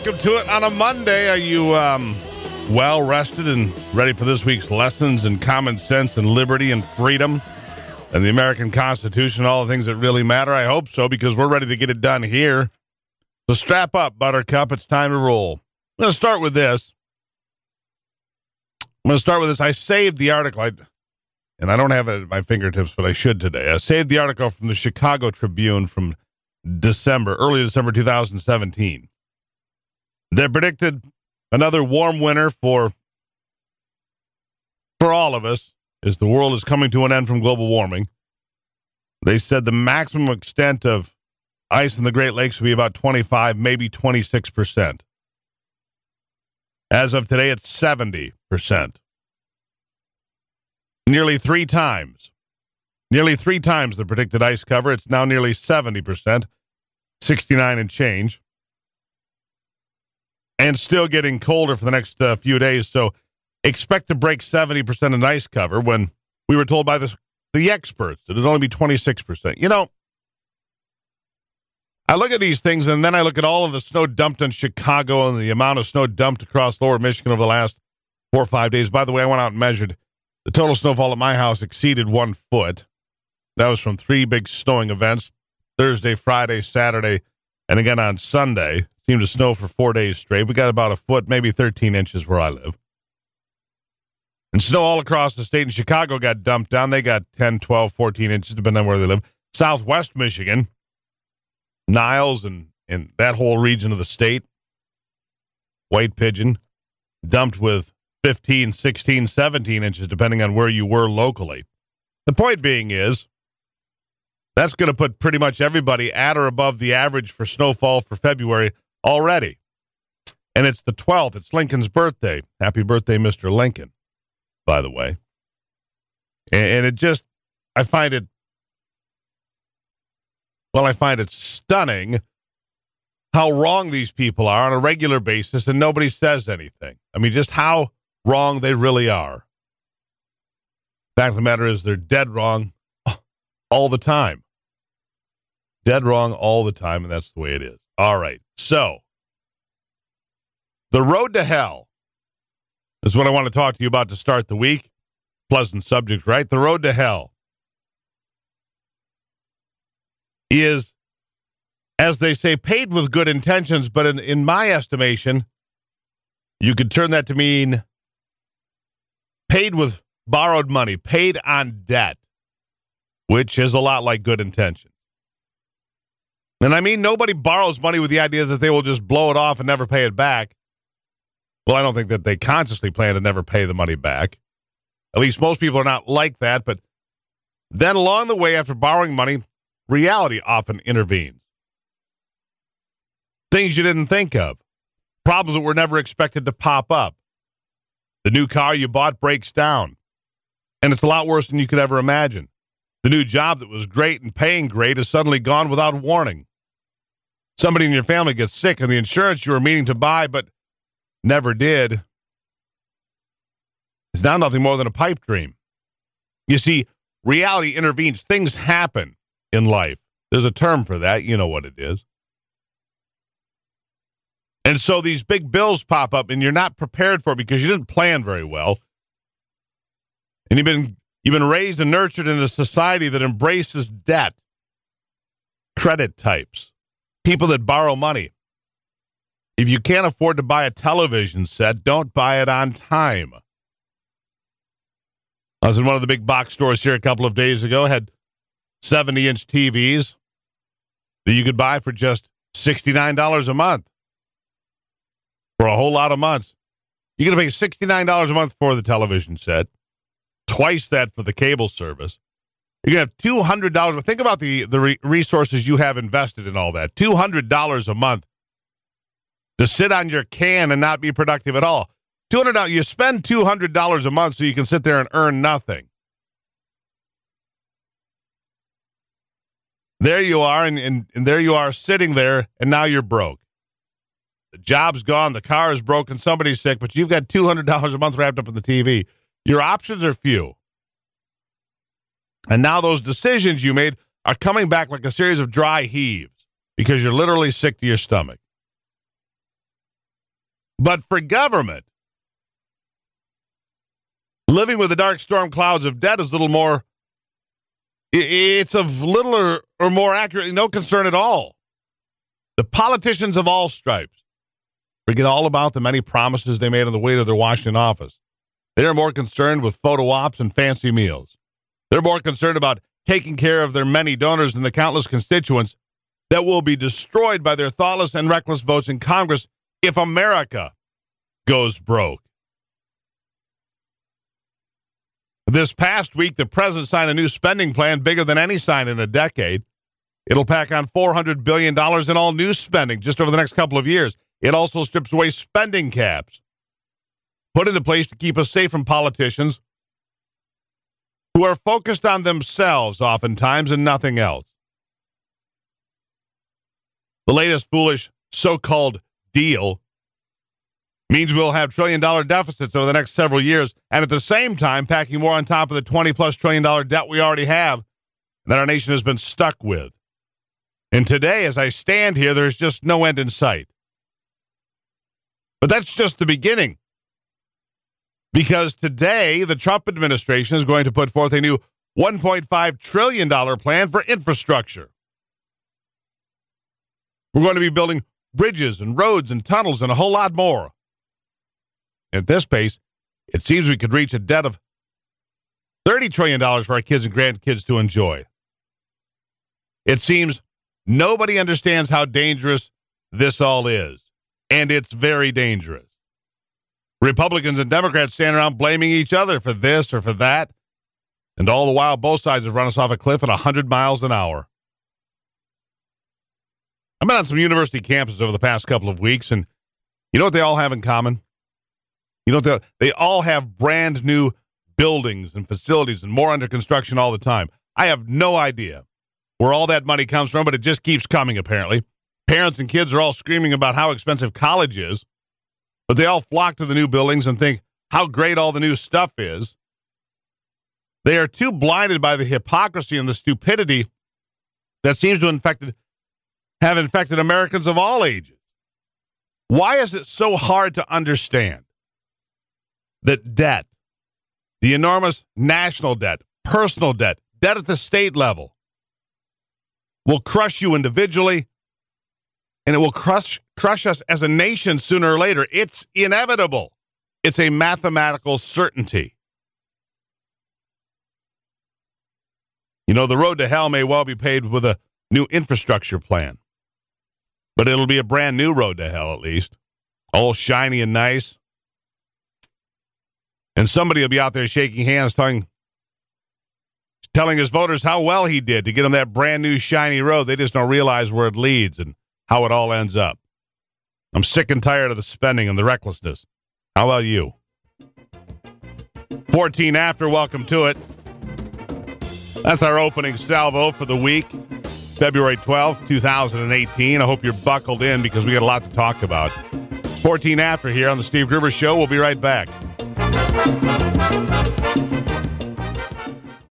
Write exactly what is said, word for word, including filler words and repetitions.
welcome to it on a Monday. Are you um, well rested and ready for this week's lessons in common sense and liberty and freedom and the American Constitution, all the things that really matter? I hope so, because we're ready to get it done here. So strap up, Buttercup. It's time to roll. I'm going to start with this. I'm going to start with this. I saved the article, I, and I don't have it at my fingertips, but I should today. I saved the article from the Chicago Tribune from December, early December two thousand seventeen. They predicted another warm winter for, for all of us as the world is coming to an end from global warming. They said the maximum extent of ice in the Great Lakes will be about twenty-five, maybe twenty-six percent. As of today, it's seventy percent. Nearly three times. Nearly three times the predicted ice cover. It's now nearly seventy percent, sixty-nine and change. And still getting colder for the next uh, few days. So expect to break seventy percent in ice cover when we were told by the, the experts that it'd only be twenty-six percent. You know, I look at these things and then I look at all of the snow dumped in Chicago and the amount of snow dumped across lower Michigan over the last four or five days. By the way, I went out and measured. The total snowfall at my house exceeded one foot. That was from three big snowing events, Thursday, Friday, Saturday, and again on Sunday. Seemed to snow for four days straight. We got about a foot, maybe thirteen inches where I live. And snow all across the state. In Chicago got dumped down. They got ten, twelve, fourteen inches, depending on where they live. Southwest Michigan, Niles and, and that whole region of the state, White Pigeon, dumped with fifteen, sixteen, seventeen inches, depending on where you were locally. The point being is, that's going to put pretty much everybody at or above the average for snowfall for February already. And it's the twelfth. It's Lincoln's birthday. Happy birthday, Mister Lincoln, by the way. And, and it just, I find it, well, I find it stunning how wrong these people are on a regular basis and nobody says anything. I mean, just how wrong they really are. Fact of the matter is they're dead wrong all the time. Dead wrong all the time, and that's the way it is. All right, so the road to hell is what I want to talk to you about to start the week. Pleasant subject, right? The road to hell is, as they say, paved with good intentions, but in, in my estimation, you could turn that to mean paid with borrowed money, paid on debt, which is a lot like good intentions. And I mean, nobody borrows money with the idea that they will just blow it off and never pay it back. Well, I don't think that they consciously plan to never pay the money back. At least most people are not like that. But then along the way, after borrowing money, reality often intervenes. Things you didn't think of. Problems that were never expected to pop up. The new car you bought breaks down. And it's a lot worse than you could ever imagine. The new job that was great and paying great is suddenly gone without warning. Somebody in your family gets sick and the insurance you were meaning to buy but never did is now nothing more than a pipe dream. You see, reality intervenes. Things happen in life. There's a term for that. You know what it is. And so these big bills pop up and you're not prepared for it because you didn't plan very well. And you've been You've been raised and nurtured in a society that embraces debt, credit types, people that borrow money. If you can't afford to buy a television set, don't buy it on time. I was in one of the big box stores here a couple of days ago, had seventy-inch T Vs that you could buy for just sixty-nine dollars a month. For a whole lot of months. You're going to pay sixty-nine dollars a month for the television set. Twice that for the cable service. You're going to have two hundred dollars. Think about the, the re- resources you have invested in all that. two hundred dollars a month to sit on your can and not be productive at all. two hundred dollars. You spend two hundred dollars a month so you can sit there and earn nothing. There you are, and, and, and there you are sitting there, and now you're broke. The job's gone, the car is broken, somebody's sick, but you've got two hundred dollars a month wrapped up in the T V. Your options are few. And now those decisions you made are coming back like a series of dry heaves because you're literally sick to your stomach. But for government, living with the dark storm clouds of debt is a little more, it's of little or, or more accurately no concern at all. The politicians of all stripes forget all about the many promises they made on the way to their Washington office. They are more concerned with photo ops and fancy meals. They're more concerned about taking care of their many donors than the countless constituents that will be destroyed by their thoughtless and reckless votes in Congress if America goes broke. This past week, the president signed a new spending plan bigger than any signed in a decade. It'll pack on four hundred billion dollars in all new spending just over the next couple of years. It also strips away spending caps put into place to keep us safe from politicians who are focused on themselves oftentimes and nothing else. The latest foolish so-called deal means we'll have trillion-dollar deficits over the next several years, and at the same time packing more on top of the twenty-plus trillion dollar debt we already have that our nation has been stuck with. And today, as I stand here, there's just no end in sight. But that's just the beginning. Because today, the Trump administration is going to put forth a new one point five trillion dollars plan for infrastructure. We're going to be building bridges and roads and tunnels and a whole lot more. At this pace, it seems we could reach a debt of thirty trillion dollars for our kids and grandkids to enjoy. It seems nobody understands how dangerous this all is, and it's very dangerous. Republicans and Democrats stand around blaming each other for this or for that, and all the while both sides have run us off a cliff at one hundred miles an hour. I've been on some university campuses over the past couple of weeks, and you know what they all have in common? You know, what they, they all have brand new buildings and facilities and more under construction all the time. I have no idea where all that money comes from, but it just keeps coming, apparently. Parents and kids are all screaming about how expensive college is, but they all flock to the new buildings and think how great all the new stuff is. They are too blinded by the hypocrisy and the stupidity that seems to infected, have infected Americans of all ages. Why is it so hard to understand that debt, the enormous national debt, personal debt, debt at the state level, will crush you individually, and it will crush crush us as a nation sooner or later? It's inevitable. It's a mathematical certainty. You know, the road to hell may well be paved with a new infrastructure plan, but it'll be a brand new road to hell, at least. All shiny and nice. And somebody will be out there shaking hands, telling, telling his voters how well he did to get them that brand new shiny road. They just don't realize where it leads and how it all ends up. I'm sick and tired of the spending and the recklessness. How about you? fourteen after, welcome to it. That's our opening salvo for the week, February twelfth, twenty eighteen. I hope you're buckled in because we got a lot to talk about. fourteen after here on the Steve Gruber Show. We'll be right back.